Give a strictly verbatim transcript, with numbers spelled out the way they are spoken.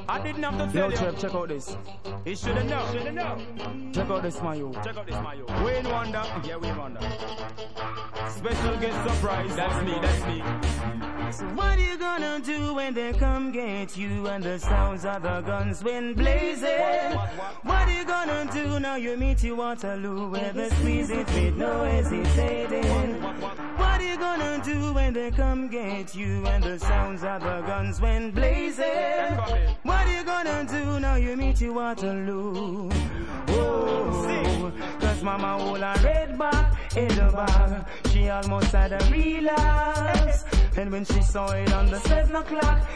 I didn't have to tell Yo, you. Trev, check out this. He should've known. Should've known. Check out this, my yo. Check out this, my yo. Wayne Wonder. Yeah, Wayne Wonder. Special guest surprise. That's me, that's me. So what you gonna do when they come get you and the sounds of the guns wind blazing? What, what, what? What you gonna do now you meet you Waterloo where they squeeze it with no hesitating? What, what, what? What you gonna do when they come get you and the sounds of the guns wind blazing? What you gonna do now you meet you Waterloo? Oh, cause mama hold a red back in the bag. She almost had a relapse. And when she saw it on the seven o'clock